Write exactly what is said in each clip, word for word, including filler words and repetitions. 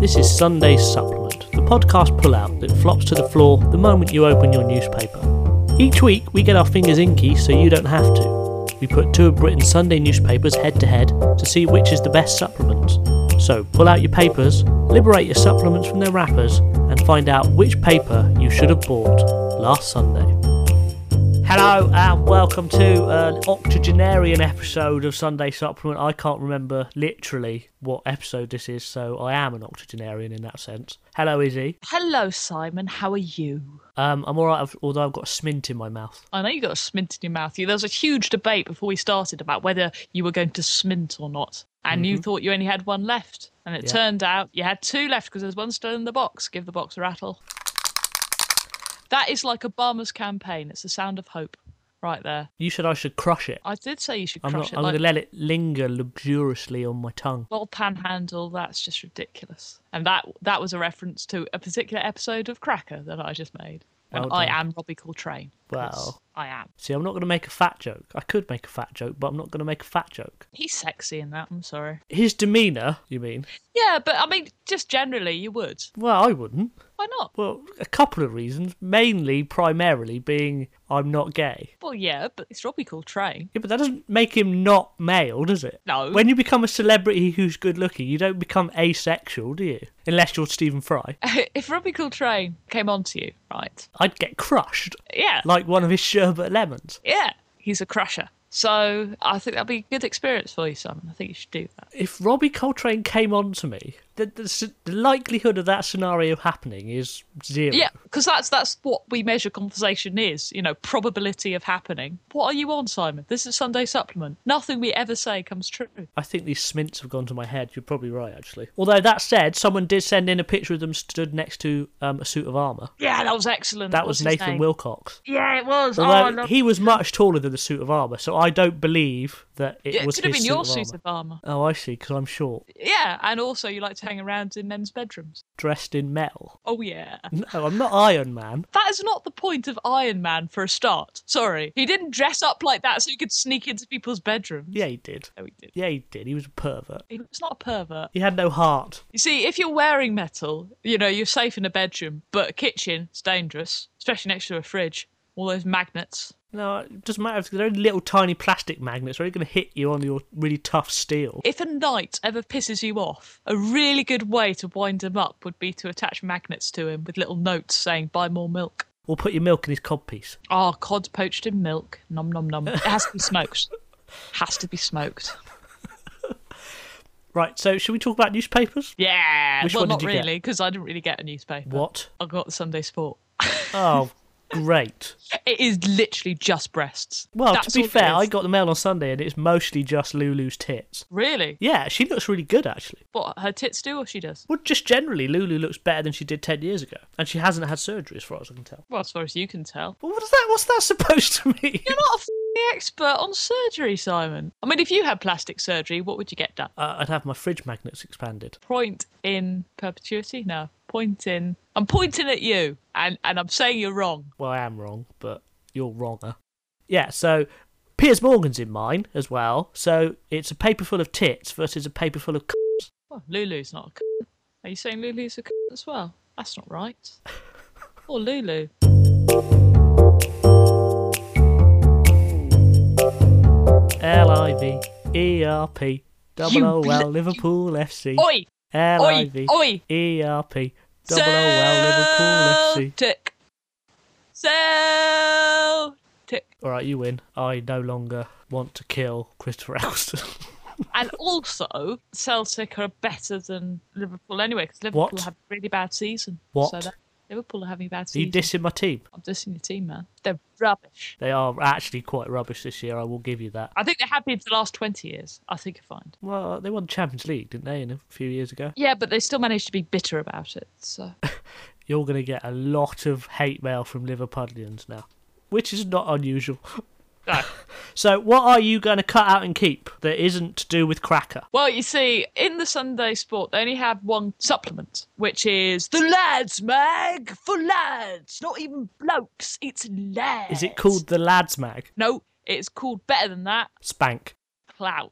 This is Sunday Supplement, the podcast pullout that flops to the floor the moment you open your newspaper. Each week we get our fingers inky so you don't have to. We put two of Britain's Sunday newspapers head to head to see which is the best supplement. So pull out your papers, liberate your supplements from their wrappers, and find out which paper you should have bought last Sunday. Hello and welcome to an octogenarian episode of Sunday Supplement. I can't remember literally what episode this is, so I am an octogenarian in that sense. Hello, Izzy. Hello, Simon. How are you? Um, I'm alright, although I've got a smint in my mouth. I know you got a smint in your mouth. There was a huge debate before we started about whether you were going to smint or not. And mm-hmm. you thought you only had one left. And it yeah. turned out you had two left because there's one still in the box. Give the box a rattle. That is like Obama's campaign. It's the sound of hope right there. You said I should crush it. I did say you should I'm crush not, it. I'm like, going to let it linger luxuriously on my tongue. Well, panhandle, that's just ridiculous. And that that was a reference to a particular episode of Cracker that I just made. And well I am Robbie Coltrane. Well, I am. See, I'm not going to make a fat joke. I could make a fat joke, but I'm not going to make a fat joke. He's sexy in that, I'm sorry. His demeanour, you mean? Yeah, but I mean, just generally, you would. Well, I wouldn't. Why not? Well, a couple of reasons. Mainly, primarily, being I'm not gay. Well, yeah, but it's Robbie Coltrane. Yeah, but that doesn't make him not male, does it? No. When you become a celebrity who's good looking, you don't become asexual, do you? Unless you're Stephen Fry. If Robbie Coltrane came on to you, right? I'd get crushed. Yeah. Like one of his sherbet lemons. Yeah, he's a crusher. So I think that'd be a good experience for you, Simon. I think you should do that. If Robbie Coltrane came on to me, the, the, the likelihood of that scenario happening is zero. Yeah, because that's that's what we measure conversation is, you know, probability of happening. What are you on, Simon? This is Sunday Supplement. Nothing we ever say comes true. I think these smints have gone to my head. You're probably right, actually. Although, that said, someone did send in a picture of them stood next to um, a suit of armour. Yeah, that was excellent. That was Nathan Wilcox. Yeah, it was. Although oh, he was much taller than the suit of armour, so I don't believe that it yeah, was it could have his been your suit suit of of armour. Oh, I see, because I'm short. Yeah, and also you like to hang around in men's bedrooms. Dressed in metal. Oh, yeah. No, I'm not Iron Man. That is not the point of Iron Man for a start. Sorry. He didn't dress up like that so he could sneak into people's bedrooms. Yeah, he did. Oh, he did. Yeah, he did. He was a pervert. He was not a pervert. He had no heart. You see, if you're wearing metal, you know, you're safe in a bedroom, but a kitchen is dangerous, especially next to a fridge. All those magnets. No, it doesn't matter if they're only little tiny plastic magnets. They're only going to hit you on your really tough steel. If a knight ever pisses you off, a really good way to wind him up would be to attach magnets to him with little notes saying, buy more milk. Or put your milk in his codpiece. Oh, cod poached in milk. Nom nom nom. It has to be smoked. Has to be smoked. Right, so should we talk about newspapers? Yeah. Which well, one not did you really, because I didn't really get a newspaper. What? I got the Sunday Sport. Oh, great. It is literally just breasts. Well, That's to be all it fair, is. I got the mail on Sunday and it's mostly just Lulu's tits. Really? Yeah, she looks really good, actually. What, her tits do or she does? Well, just generally, Lulu looks better than she did ten years ago. And she hasn't had surgery, as far as I can tell. Well, as far as you can tell. But what is that? What's that supposed to mean? You're not a f***ing expert on surgery, Simon. I mean, if you had plastic surgery, what would you get done? Uh, I'd have my fridge magnets expanded. Point in perpetuity? No. Point in... I'm pointing at you, and, and I'm saying you're wrong. Well, I am wrong, but you're wronger. Yeah, so Piers Morgan's in mine as well. So it's a paper full of tits versus a paper full of c***s. Well, Lulu's not a c***. Are you saying Lulu's a c*** as well? That's not right. Or Lulu. L I V E R P double O L Liverpool F C. Oi! L I V Oi! E R P double O L Liverpool F C. Celtic. Celtic. Alright, you win. I no longer want to kill Christopher Eccleston. And also, Celtic are better than Liverpool anyway, because Liverpool What? have a really bad season. What? So that, Liverpool are having a bad Are season. you dissing my team? I'm dissing your team, man. They're rubbish. They are actually quite rubbish this year, I will give you that. I think they have been for the last twenty years. I think you're fine. Well, they won the Champions League, didn't they, in a few years ago? Yeah, but they still managed to be bitter about it. So You're going to get a lot of hate mail from Liverpudlians now, which is not unusual. no. So what are you going to cut out and keep that isn't to do with Cracker? Well, you see, in the Sunday Sport, they only have one supplement, which is the Lads Mag for lads. Not even blokes, it's lads. Is it called the Lads Mag? No, it's called better than that. Spank. Clout.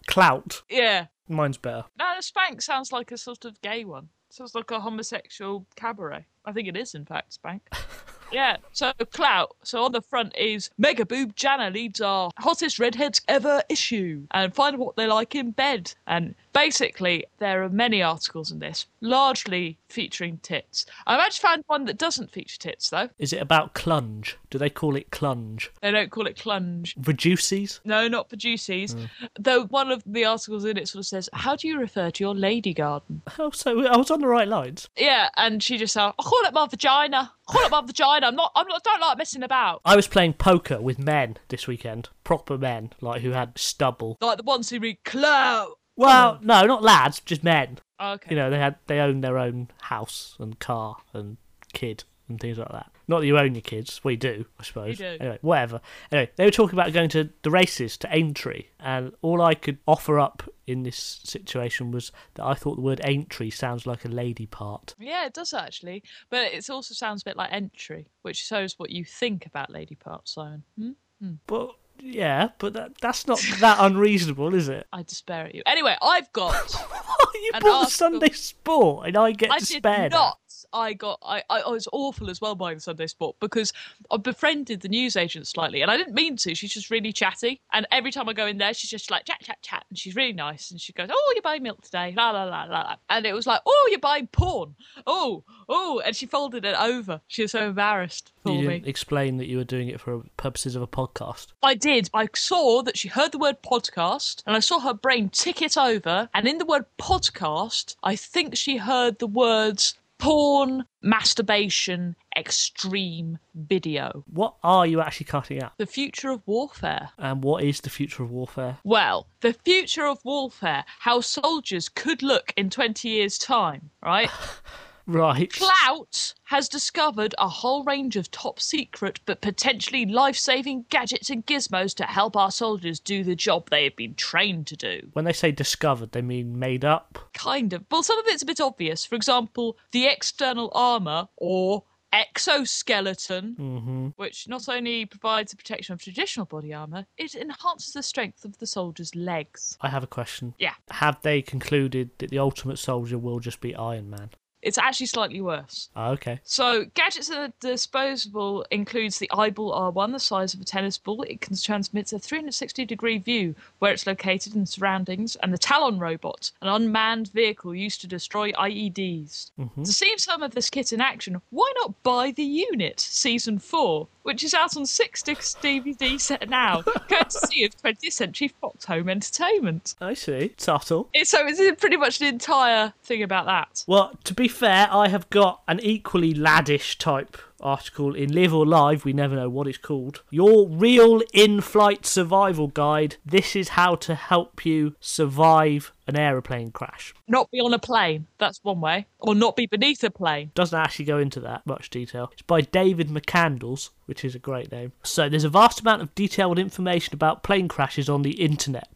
Clout. Yeah. Mine's better. No, Spank sounds like a sort of gay one. Sounds like a homosexual cabaret. I think it is, in fact, Spank. Yeah, so Clout. So on the front is Mega Boob Jana leads our hottest redheads ever issue and find what they like in bed. And basically, there are many articles in this, largely featuring tits. I've actually found one that doesn't feature tits, though. Is it about clunge? Do they call it clunge? They don't call it clunge. Reduces? No, not for juicies. Mm. Though one of the articles in it sort of says, how do you refer to your lady garden? Oh, so I was on the right lines. Yeah, and she just said, I call it my vagina. I call it my vagina. I'm not, I'm not, don't like messing about. I was playing poker with men this weekend. Proper men, like who had stubble. Like the ones who read Clout. Well, no, not lads, just men. Oh, okay. You know, they had they owned their own house and car and kid and things like that. Not that you own your kids. Well, you do, I suppose. You do. Anyway, whatever. Anyway, they were talking about going to the races, to Aintree, and all I could offer up in this situation was that I thought the word Aintree sounds like a lady part. Yeah, it does actually. But it also sounds a bit like entry, which shows what you think about lady parts, Simon. Hmm? Hmm. But... yeah, but that, that's not that unreasonable, is it? I despair at you. Anyway, I've got... you bought the Sunday Sport and I get I to spare did not. I got... I, I, I was awful as well buying the Sunday Sport because I befriended the newsagent slightly and I didn't mean to. She's just really chatty. And every time I go in there, she's just like, chat, chat, chat. And she's really nice. And she goes, oh, you're buying milk today. La, la, la, la. And it was like, oh, you're buying porn. Oh, oh. And she folded it over. She was so embarrassed for you me. Didn't explain that you were doing it for purposes of a podcast. I did. I saw that she heard the word podcast and I saw her brain tick it over. And in the word podcast, I think she heard the words porn, masturbation, extreme video. What are you actually cutting out? The future of warfare. And what is the future of warfare? Well, the future of warfare, how soldiers could look in twenty years' time, right? Right. Clout has discovered a whole range of top secret but potentially life-saving gadgets and gizmos to help our soldiers do the job they have been trained to do. When they say discovered, they mean made up? Kind of. Well, some of it's a bit obvious. For example, the external armour, or exoskeleton, mm-hmm. which not only provides the protection of traditional body armour, it enhances the strength of the soldier's legs. I have a question. Yeah. Have they concluded that the ultimate soldier will just be Iron Man? It's actually slightly worse. Oh, okay. So, gadgets that are disposable includes the Eyeball R one, the size of a tennis ball. It can transmit a three hundred sixty degree view where it's located in surroundings. And the Talon robot, an unmanned vehicle used to destroy I E Ds. Mm-hmm. To see some of this kit in action, why not buy The Unit Season four, which is out on six disc D V D set now, courtesy of twentieth Century Fox Home Entertainment. I see. Subtle. It, so it's pretty much the entire thing about that. Well, to be fair, I have got an equally laddish type article in Live or Live, we never know what it's called. Your real in-flight survival guide. This is how to help you survive an aeroplane crash. Not be on a plane, that's one way. Or not be beneath a plane. Doesn't actually go into that much detail. It's by David McCandles, which is a great name. So there's a vast amount of detailed information about plane crashes on the internet.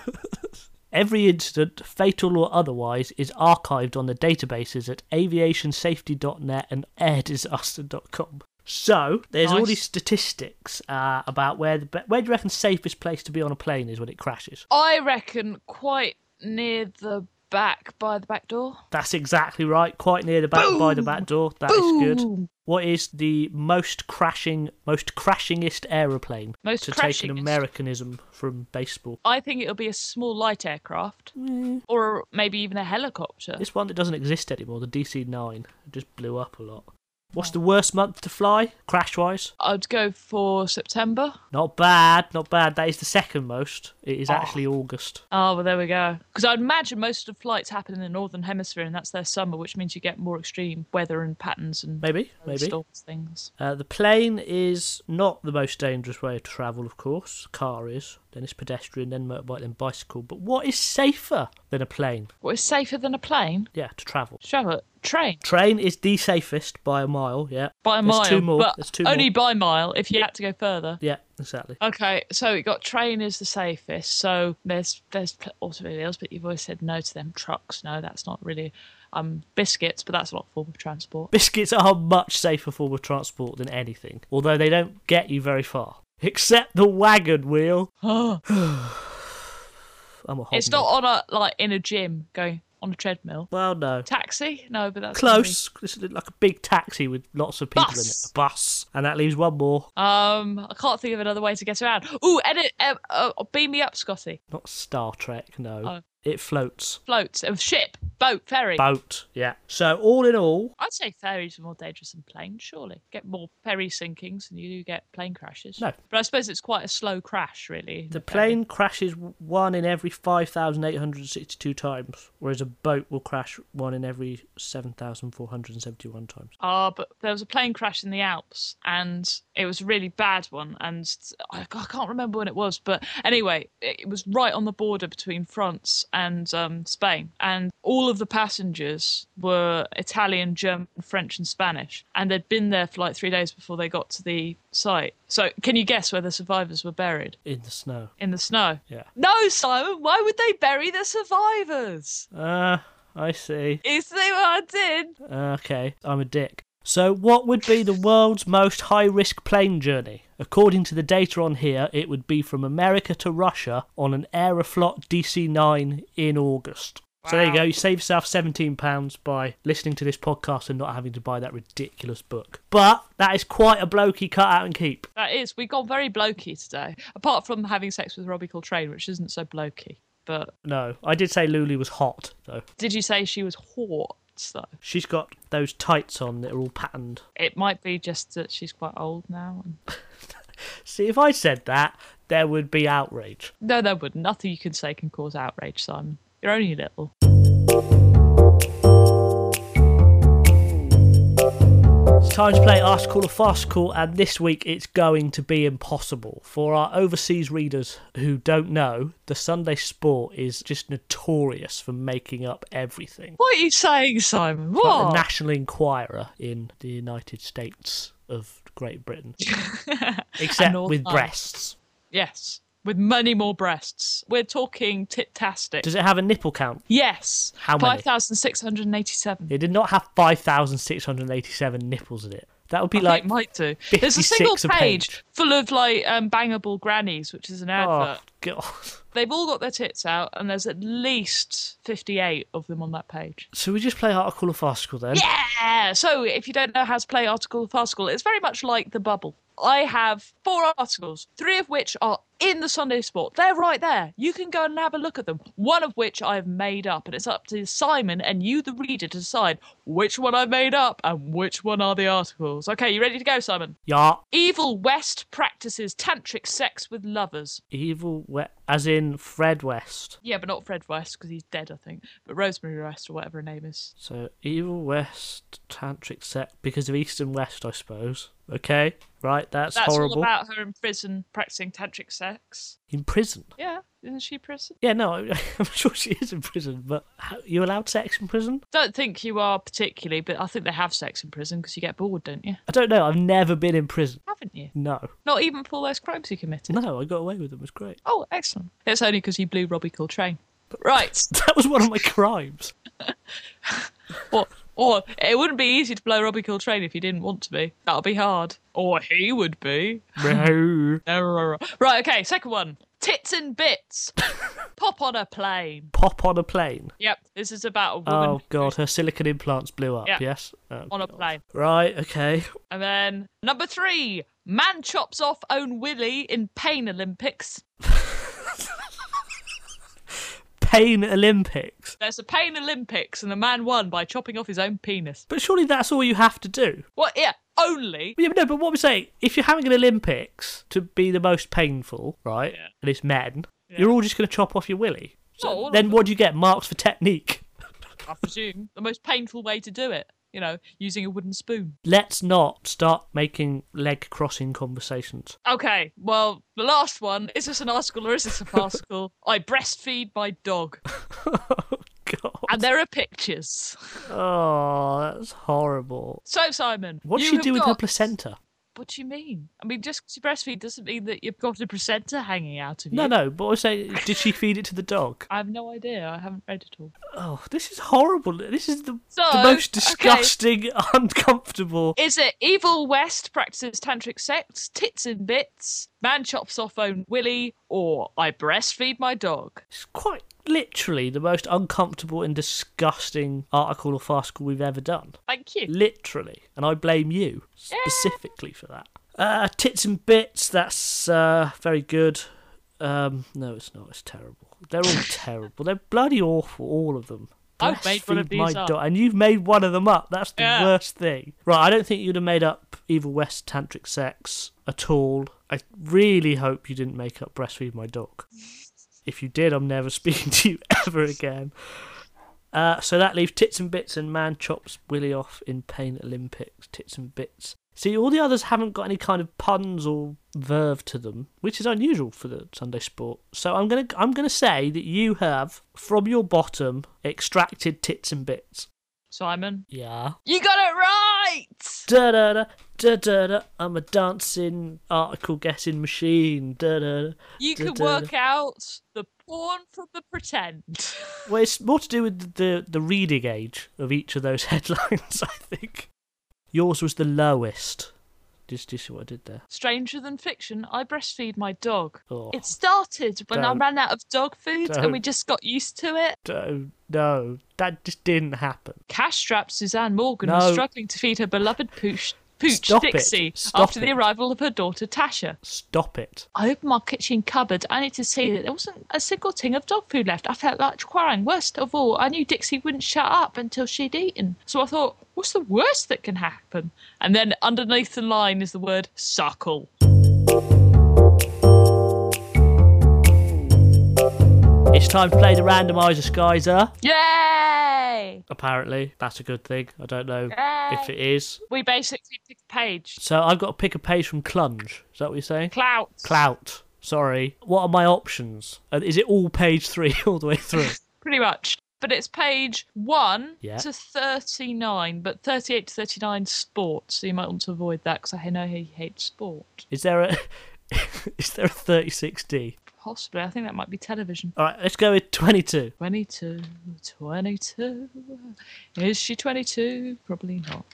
Every incident, fatal or otherwise, is archived on the databases at aviation safety dot net and air disaster dot com. So, there's nice. all these statistics uh, about where the where do you reckon the safest place to be on a plane is when it crashes? I reckon quite near the back, by the back door. That's exactly right, quite near the back, Boom! by the back door. That Boom! is good. What is the most crashing, most crashingest aeroplane? Most to crashingest? take an Americanism from baseball. I think it'll be a small light aircraft. Mm. Or maybe even a helicopter. It's one that doesn't exist anymore, the D C nine. It just blew up a lot. What's the worst month to fly, crash-wise? I'd go for September. Not bad, not bad. That is the second most. It is Oh. actually August. Oh, well, there we go. Because I'd imagine most of the flights happen in the Northern Hemisphere, and that's their summer, which means you get more extreme weather and patterns and Maybe, maybe. storms things. Uh, the plane is not the most dangerous way to travel, of course. Car is. Then it's pedestrian, then motorbike, then bicycle. But what is safer than a plane? What is safer than a plane? Yeah, to travel. Travel. Train. Train is the safest by a mile, yeah. By a There's mile. two more. But There's two only more. by mile if you had to go further. Yeah, exactly. Okay, so we got train is the safest. So there's there's automobiles, but you've always said no to them. Trucks, no, that's not really. Um, biscuits, but that's not a form of transport. Biscuits are a much safer form of transport than anything, although they don't get you very far. Except the wagon wheel. I'm a hobby. It's not on a like in a gym going on a treadmill. Well, no. Taxi? No, but that's Close. This is like a big taxi with lots of people Bus. in it. A bus. And that leaves one more. Um, I can't think of another way to get around. Ooh, edit. Uh, uh, beam me up, Scotty. Not Star Trek, no. Oh. It floats. Floats. A ship. Boat. Ferry. Boat, yeah. So all in all... I'd say ferries are more dangerous than planes, surely. Get more ferry sinkings than you do get plane crashes. No. But I suppose it's quite a slow crash, really. The plane crashes one in every five thousand eight hundred sixty-two times, whereas a boat will crash one in every seven thousand four hundred seventy-one times. Ah, uh, but there was a plane crash in the Alps, and it was a really bad one, and I, I can't remember when it was, but anyway, it was right on the border between France and um, Spain, and all of the passengers were Italian, German, French and Spanish, and they'd been there for like three days before they got to the site. So can you guess where the survivors were buried? In the snow. In the snow? Yeah. No, Simon, why would they bury the survivors? Ah, uh, I see. You see what I did? Okay, I'm a dick. So what would be the world's most high-risk plane journey? According to the data on here, it would be from America to Russia on an Aeroflot D C nine in August. Wow. So there you go, you save yourself seventeen pounds by listening to this podcast and not having to buy that ridiculous book. But that is quite a blokey cut out and keep. That is, we got very blokey today. Apart from having sex with Robbie Coltrane, which isn't so blokey. But no, I did say Lulu was hot, though. Did you say she was hot? Though. She's got those tights on that are all patterned. It might be just that she's quite old now. And... See, if I said that, there would be outrage. No, there wouldn't. Nothing you can say can cause outrage, Simon. You're only little. It's time to play Article or Farcical, and this week it's going to be impossible. For our overseas readers who don't know, the Sunday Sport is just notorious for making up everything. What are you saying, Simon? It's what? Like the National Enquirer in the United States of Great Britain. Except with breasts. Yes. With many more breasts. We're talking tit-tastic. Does it have a nipple count? Yes. How many? five thousand six hundred eighty-seven. It did not have five thousand six hundred eighty-seven nipples in it. That would be I like think it might do. There's a single page, a page full of like um, bangable grannies, which is an advert. Oh, God. They've all got their tits out, and there's at least fifty-eight of them on that page. So we just play Article or Farcical then? Yeah! So if you don't know how to play Article or Farcical, it's very much like the bubble. I have four articles, three of which are in the Sunday Sport. They're right there. You can go and have a look at them. One of which I've made up, and it's up to Simon and you, the reader, to decide which one I've made up and which one are the articles. Okay, you ready to go, Simon? Yeah. Evil West practices tantric sex with lovers. Evil West, as in Fred West. Yeah, but not Fred West, because he's dead, I think. But Rosemary West, or whatever her name is. So, Evil West tantric sex, because of East and West, I suppose. Okay, right, that's, that's horrible. That's all about her in prison practicing tantric sex. In prison? Yeah, isn't she in prison? Yeah, no, I'm sure she is in prison, but how, you allowed sex in prison? Don't think you are particularly, but I think they have sex in prison because you get bored, don't you? I don't know, I've never been in prison. Haven't you? No. Not even for all those crimes you committed? No, I got away with them, it was great. Oh, excellent. It's only because you blew Robbie Coltrane. Right. That was one of my crimes. What? Or it wouldn't be easy to blow Robbie Coltrane if you didn't want to be. That would be hard. Or he would be. No. Right, okay, second one. Tits and bits. Pop on a plane. Pop on a plane? Yep, this is about a woman. Oh, God, her silicone implants blew up, yep. yes? Oh, on a God. plane. Right, okay. And then number three. Man chops off own willy in Pain Olympics. Pain Olympics? There's a Pain Olympics and the man won by chopping off his own penis. But surely that's all you have to do. What? Yeah, only. Yeah, but no, but what we're saying, if you're having an Olympics to be the most painful, right, yeah. and it's men, yeah. you're all just going to chop off your willy. So oh, then what do you get? Marks for technique? I presume. The most painful way to do it. You know, using a wooden spoon. Let's not start making leg-crossing conversations. Okay, well, the last one, is this an article or is this a farcical? I breastfeed my dog. Oh, God. And there are pictures. Oh, that's horrible. So, Simon. What does you she do have with got... her placenta? What do you mean? I mean, just because you breastfeed doesn't mean that you've got a placenta hanging out of you. No, no, but I was saying, did she feed it to the dog? I have no idea. I haven't read it all. Oh, this is horrible. This is the, So, the most okay. disgusting, uncomfortable. Is it Evil West practices tantric sex, tits in bits, man chops off own willy, or I breastfeed my dog? It's quite literally the most uncomfortable and disgusting article or farcical we've ever done. Thank you. Literally. And I blame you specifically for that. Uh, tits and bits, that's uh, very good. Um, no, it's not. It's terrible. They're all terrible. They're bloody awful, all of them. I've made one of Breastfeed my these up. dog. And you've made one of them up. That's the Yeah. worst thing. Right, I don't think you'd have made up Evil West tantric sex at all. I really hope you didn't make up breastfeed my dog. If you did, I'm never speaking to you ever again. Uh, so that leaves Tits and Bits and Man Chops Willy Off in Pain Olympics. Tits and Bits. See, all the others haven't got any kind of puns or verve to them, which is unusual for the Sunday Sport. So I'm gonna I'm gonna say that you have, from your bottom, extracted Tits and Bits. Simon, Yeah. you got it right! Da da da da da da. I'm a dancing article guessing machine. Da da da. You da, can da, work da. out the porn from the pretend. Well, it's more to do with the the reading age of each of those headlines, I think. Yours was the lowest. Just, just what I did there. Stranger than fiction, I breastfeed my dog. Oh, It started when Don't. I ran out of dog food Don't. and we just got used to it. no, no, that just didn't happen. Cash-strapped Suzanne Morgan No. was struggling to feed her beloved pooch, pooch Stop it. Dixie Stop after the it. arrival of her daughter Tasha. Stop it. I opened my kitchen cupboard only to see that there wasn't a single tin of dog food left. I felt like crying. Worst of all, I knew Dixie wouldn't shut up until she'd eaten. So I thought, what's the worst that can happen? And then underneath the line is the word suckle. It's time to play the randomizer, Skyzer. Yay! Apparently, that's a good thing. I don't know Yay! if it is. We basically pick a page. So I've got to pick a page from Clunge. Is that what you're saying? Clout. Clout. Sorry. What are my options? Uh, Is it all page three all the way through? Pretty much. But it's page one Yeah. to thirty-nine, but thirty-eight to thirty-nine sport. So you might want to avoid that because I know he hates sport. Is there a is there a thirty-six D? Possibly. I think that might be television. All right, let's go with twenty-two. twenty-two, twenty-two. Is she twenty-two? Probably not.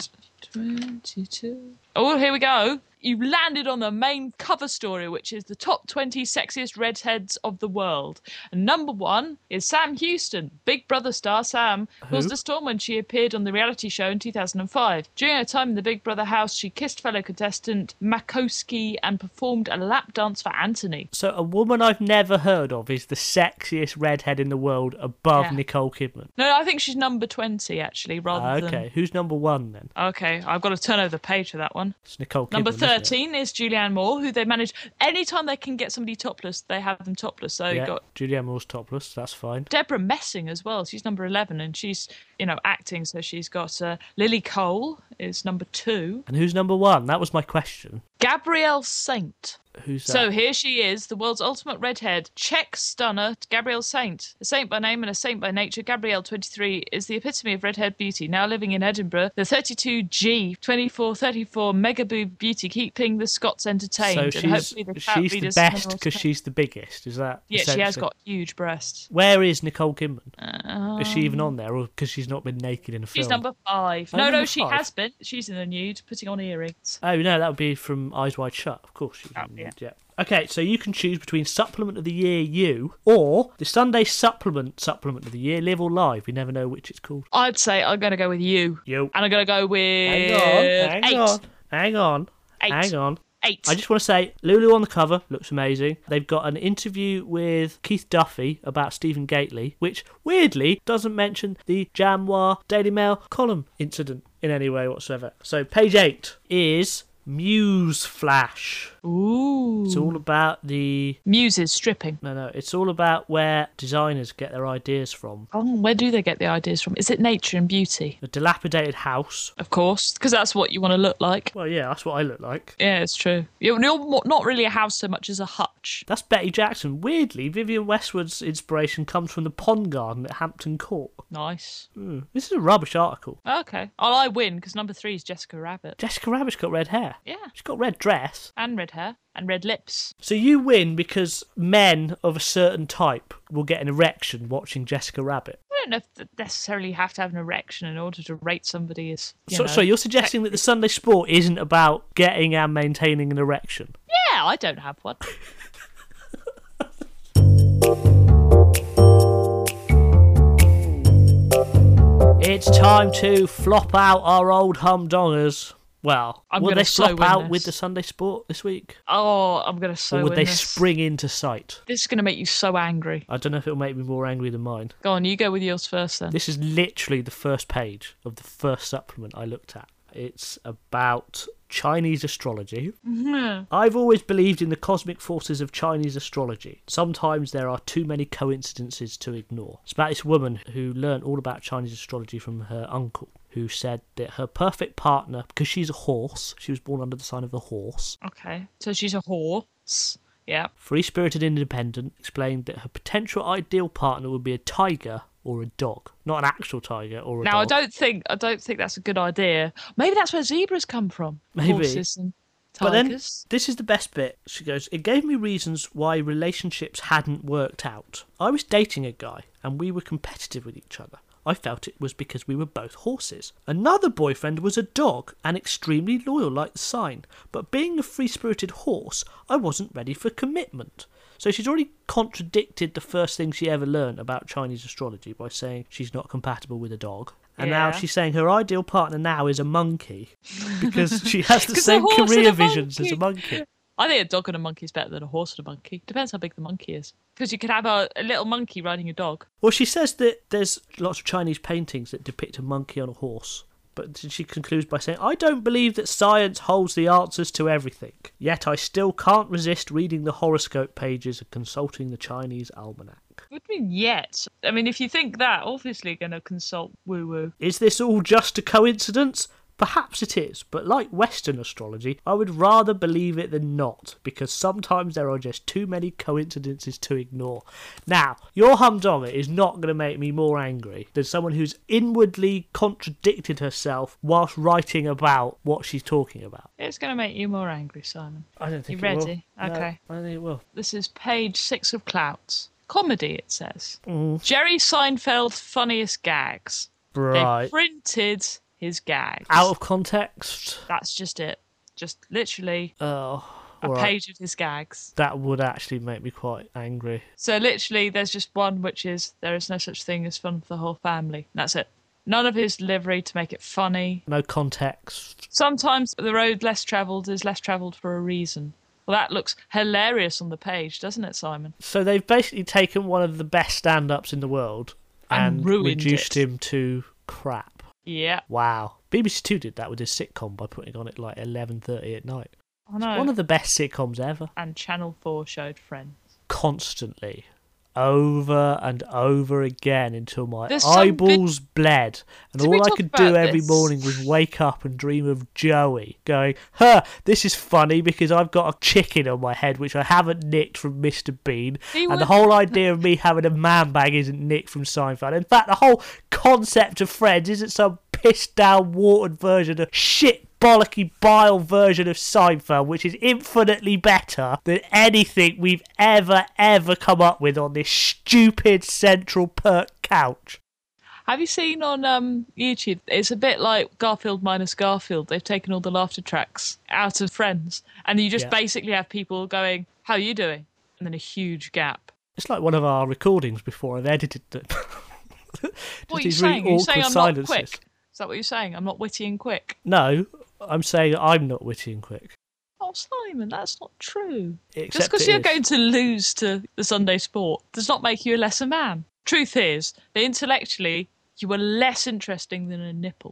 twenty-two. Oh, here we go. You landed on the main cover story, which is the top twenty sexiest redheads of the world. And number one is Sam Houston. Big Brother star Sam caused a storm when she appeared on the reality show in two thousand five. During her time in the Big Brother house, she kissed fellow contestant Makowski and performed a lap dance for Anthony. So a woman I've never heard of is the sexiest redhead in the world above Yeah. Nicole Kidman. No, I think she's number twenty, actually, rather Ah, than... okay, who's number one then? Okay, I've got to turn over the page for that one. It's Nicole Kidman. Number isn't it? thirteen is Julianne Moore, who they manage. Anytime they can get somebody topless, they have them topless. So Yeah, you've got Julianne Moore's topless. That's fine. Deborah Messing as well. She's number eleven, and she's, you know, acting. So she's got uh, Lily Cole is number two. And who's number one? That was my question. Gabrielle Saint. Who's that? So here she is, the world's ultimate redhead, Czech stunner, Gabrielle Saint. A saint by name and a saint by nature, Gabrielle, twenty-three, is the epitome of redhead beauty. Now living in Edinburgh, the thirty-two G, twenty-four thirty-four mega boob beauty, keeping the Scots entertained. so and she's, hopefully the cat she's the readers best minerals because can- she's the biggest. Is that Yeah, she has essentially- got huge breasts. Where is Nicole Kidman? Um, Is she even on there, or because she's not been naked in a film? She's number five. Oh, no, no, number she five. has been. She's in the nude, putting on earrings. Oh no, that would be from Eyes Wide Shut. Of course, she's Oh, in yeah. yeah. Okay, so you can choose between Supplement of the Year You or the Sunday Supplement Supplement of the Year, Live or Live. We never know which it's called. I'd say I'm going to go with you. You. And I'm going to go with Hang on, hang eight. on, hang on, Eight. hang on. Eight. I just want to say, Lulu on the cover looks amazing. They've got an interview with Keith Duffy about Stephen Gately, which weirdly doesn't mention the Jamwar Daily Mail column incident in any way whatsoever. So page eight is Muse Flash. Ooh. It's all about the... Muses stripping. No, no, it's all about where designers get their ideas from. Oh, where do they get the ideas from? Is it nature and beauty? A dilapidated house. Of course, because that's what you want to look like. Well, yeah, that's what I look like. Yeah, it's true. You're you're mo- not really a house so much as a hutch. That's Betty Jackson. Weirdly, Vivienne Westwood's inspiration comes from the pond garden at Hampton Court. Nice. Hmm, this is a rubbish article. Okay. Well, I win because number three is Jessica Rabbit. Jessica Rabbit's got red hair. hair. Yeah. She's got red dress. And red hair. And red lips. So you win because men of a certain type will get an erection watching Jessica Rabbit. I don't know if they necessarily have to have an erection in order to rate somebody as, you So, know, so you're suggesting that the Sunday Sport isn't about getting and maintaining an erection? Yeah, I don't have one. It's time to flop out our old humdongers. Well, I'm will gonna they so flop win out this. with the Sunday Sport this week? Oh, I'm going to so Or would win they this. spring into sight? This is going to make you so angry. I don't know if it'll make me more angry than mine. Go on, you go with yours first then. This is literally the first page of the first supplement I looked at. It's about Chinese astrology. Mm-hmm. I've always believed in the cosmic forces of Chinese astrology. Sometimes there are too many coincidences to ignore. It's about this woman who learned all about Chinese astrology from her uncle, who said that her perfect partner, because she's a horse, she was born under the sign of the horse. Okay, so she's a horse. Yeah. Free-spirited and independent, explained that her potential ideal partner would be a tiger or a dog, not an actual tiger or a now, dog. I don't think I don't think that's a good idea. Maybe that's where zebras come from. Maybe. Horses and But then, tigers. this is the best bit. She goes, it gave me reasons why relationships hadn't worked out. I was dating a guy, and we were competitive with each other. I felt it was because we were both horses. Another boyfriend was a dog, and extremely loyal like the sign. But being a free-spirited horse, I wasn't ready for commitment. So she's already contradicted the first thing she ever learned about Chinese astrology by saying she's not compatible with a dog. And Yeah. now she's saying her ideal partner now is a monkey because she has the 'Cause a same horse and career a visions as a monkey. monkey. I think a dog and a monkey is better than a horse and a monkey. Depends how big the monkey is. Because you could have a, a little monkey riding a dog. Well, she says that there's lots of Chinese paintings that depict a monkey on a horse. But she concludes by saying, I don't believe that science holds the answers to everything. Yet I still can't resist reading the horoscope pages and consulting the Chinese almanac. What do you mean yet? I mean, if you think that, obviously you're going to consult woo-woo. Is this all just a coincidence? Perhaps it is, but like Western astrology, I would rather believe it than not, because sometimes there are just too many coincidences to ignore. Now, your humdonga is not going to make me more angry than someone who's inwardly contradicted herself whilst writing about what she's talking about. It's going to make you more angry, Simon. I don't think You it will. ready? No, Okay. I don't think it will. This is page six of Clouts. Comedy, it says. Mm. Jerry Seinfeld's funniest gags. Right. They printed his gags. Out of context? That's just it. Just literally Oh, a all right. page of his gags. That would actually make me quite angry. So literally, there's just one which is, there is no such thing as fun for the whole family. That's it. None of his delivery to make it funny. No context. Sometimes the road less travelled is less travelled for a reason. Well, that looks hilarious on the page, doesn't it, Simon? So they've basically taken one of the best stand-ups in the world And and, ruined reduced it. him to crap. Yeah, Wow. B B C Two did that with his sitcom by putting on at like eleven thirty at night. I know. One of the best sitcoms ever. And Channel four showed Friends. Constantly. Over and over again until my There's some eyeballs bled. And Did we all I talk could do about every this? morning was wake up and dream of Joey going, huh, this is funny because I've got a chicken on my head which I haven't nicked from Mister Bean. He and the would- whole idea of me having a man bag isn't nicked from Seinfeld. In fact, the whole concept of Friends isn't some pissed down, watered version of shit bollocky bile version of Seinfeld, which is infinitely better than anything we've ever, ever come up with on this stupid Central Perk couch. Have you seen on um, YouTube? It's a bit like Garfield minus Garfield. They've taken all the laughter tracks out of Friends, and you just Yeah. basically have people going, "How are you doing?" and then a huge gap. It's like one of our recordings before I've edited them. Just What are you these really saying? Are you saying awkward I'm silences. not quick? Is that what you're saying? I'm not witty and quick. No, I'm saying I'm not witty and quick. Oh, Simon, that's not true. Except Just because it you're is. going to lose to the Sunday Sport does not make you a lesser man. Truth is that intellectually, you are less interesting than a nipple.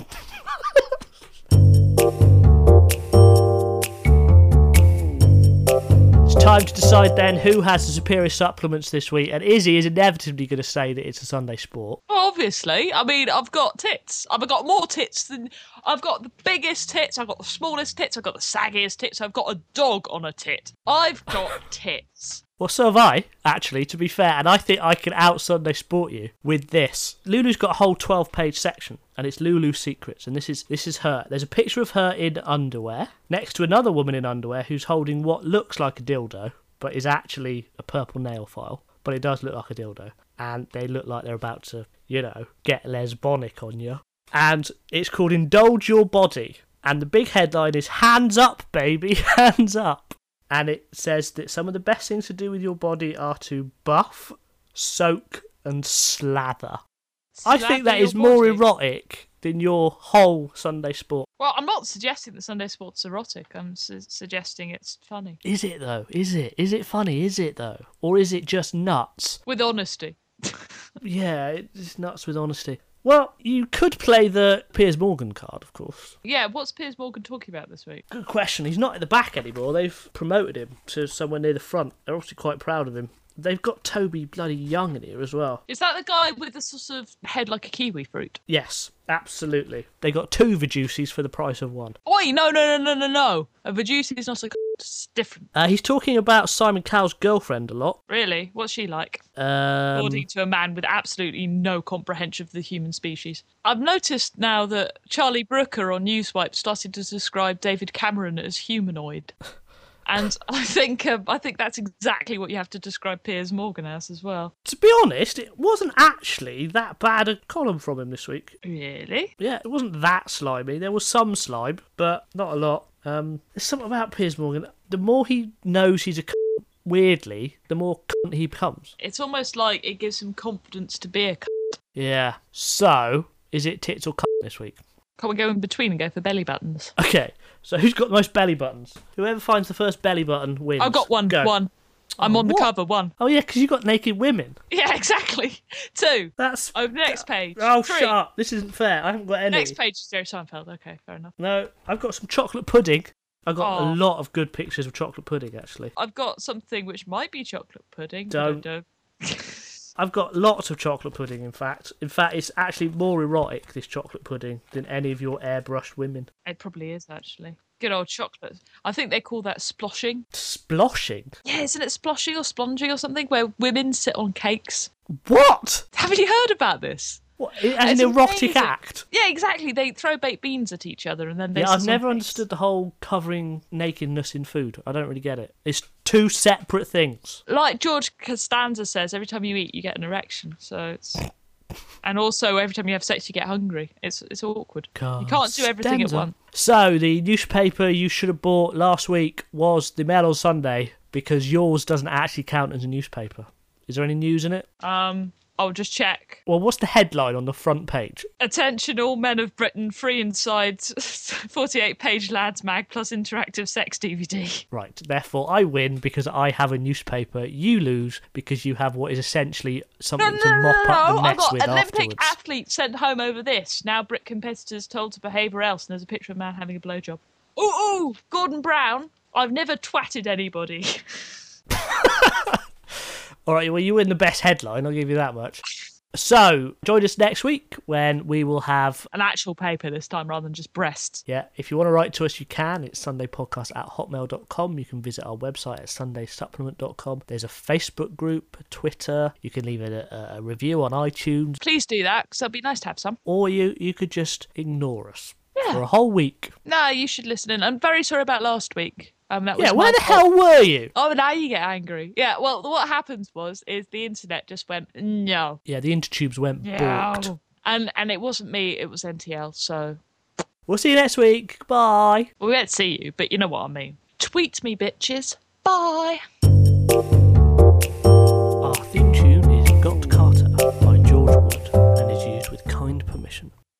It's time to decide then who has the superior supplements this week, and Izzy is inevitably going to say that it's a Sunday Sport. Well, obviously, I mean, I've got tits. I've got more tits than... I've got the biggest tits, I've got the smallest tits, I've got the saggiest tits, I've got a dog on a tit. I've got tits. Well, so have I, actually, to be fair, and I think I can out Sunday Sport you with this. Lulu's got a whole twelve-page section, and it's Lulu Secrets, and this is this is her. There's a picture of her in underwear, next to another woman in underwear who's holding what looks like a dildo, but is actually a purple nail file, but it does look like a dildo, and they look like they're about to, you know, get lesbonic on you. And it's called Indulge Your Body, and the big headline is Hands Up, baby, hands up. And it says that some of the best things to do with your body are to buff, soak, and slather. Slather I think that is more body. erotic than your whole Sunday Sport. Well, I'm not suggesting that Sunday Sport's erotic. I'm su- suggesting it's funny. Is it, though? Is it? Is it funny? Is it, though? Or is it just nuts? With honesty. Yeah, it's nuts with honesty. Well, you could play the Piers Morgan card, of course. Yeah, what's Piers Morgan talking about this week? Good question. He's not at the back anymore. They've promoted him to somewhere near the front. They're obviously quite proud of him. They've got Toby bloody Young in here as well. Is that the guy with the sort of head like a kiwi fruit? Yes, absolutely. They got two Viducis for the price of one. Oi, no, no, no, no, no, no. A Viduci is not a... It's different. Uh, he's talking about Simon Cowell's girlfriend a lot. Really? What's she like? Um, According to a man with absolutely no comprehension of the human species. I've noticed now that Charlie Brooker on Newswipe started to describe David Cameron as humanoid. And I think um, I think that's exactly what you have to describe Piers Morgan as as well. To be honest, it wasn't actually that bad a column from him this week. Really? Yeah, it wasn't that slimy. There was some slime, but not a lot. Um, there's something about Piers Morgan. The more he knows he's a cunt, weirdly, the more cunt he becomes. It's almost like it gives him confidence to be a cunt. Yeah. So, is it tits or cunt this week? Can't we go in between and go for belly buttons? Okay, so who's got the most belly buttons? Whoever finds the first belly button wins. I've got one. Go. One. I'm Oh, on the what? cover. One. Oh yeah, because you got naked women. Yeah, exactly. Two. That's... Over the next page. Oh, Three. shut up. This isn't fair. I haven't got any. Next page is Jerry Seinfeld. Okay, fair enough. No, I've got some chocolate pudding. I've got Oh. a lot of good pictures of chocolate pudding, actually. I've got something which might be chocolate pudding. Don't. Don't. I've got lots of chocolate pudding, in fact. In fact, it's actually more erotic, this chocolate pudding, than any of your airbrushed women. It probably is, actually. Good old chocolate. I think they call that sploshing. Sploshing? Yeah, isn't it sploshing or splonging or something, where women sit on cakes? What? Haven't you heard about this? What? As It's an erotic amazing. act? Yeah, exactly. They throw baked beans at each other and then they Yeah, sit I've on never cakes. understood the whole covering nakedness in food. I don't really get it. It's two separate things. Like George Costanza says, every time you eat, you get an erection. So it's... And also, every time you have sex, you get hungry. It's it's awkward. You can't do everything at Costanza. once. So, the newspaper you should have bought last week was the Mail on Sunday, because yours doesn't actually count as a newspaper. Is there any news in it? Um, I'll just check. Well, what's the headline on the front page? Attention all men of Britain, free inside forty-eight page Lads Mag plus interactive sex D V D. Right, therefore I win because I have a newspaper. You lose because you have what is essentially something No, no, to no, mop no, up the no. mess I've got with Olympic afterwards. athlete sent home over this. Now Brit competitors told to behave or else. And there's a picture of a man having a blowjob. Ooh, ooh, Gordon Brown. I've never twatted anybody. All right, well, you win the best headline, I'll give you that much. So, join us next week when we will have... An actual paper this time rather than just breasts. Yeah, if you want to write to us, you can. It's sundaypodcast at hotmail dot com. You can visit our website at sunday supplement dot com. There's a Facebook group, a Twitter. You can leave a, a review on iTunes. Please do that, because it'd be nice to have some. Or you, you could just ignore us Yeah. for a whole week. No, you should listen in. I'm very sorry about last week. Um, that was Yeah, my where the fault. hell were you? Oh, now you get angry. Yeah, well, what happens was, is the internet just went, no. Yeah, the intertubes went Yeah. balked. And, and it wasn't me, it was N T L, so... We'll see you next week. Bye. We won't see you, but you know what I mean. Tweet me, bitches. Bye. Our theme tune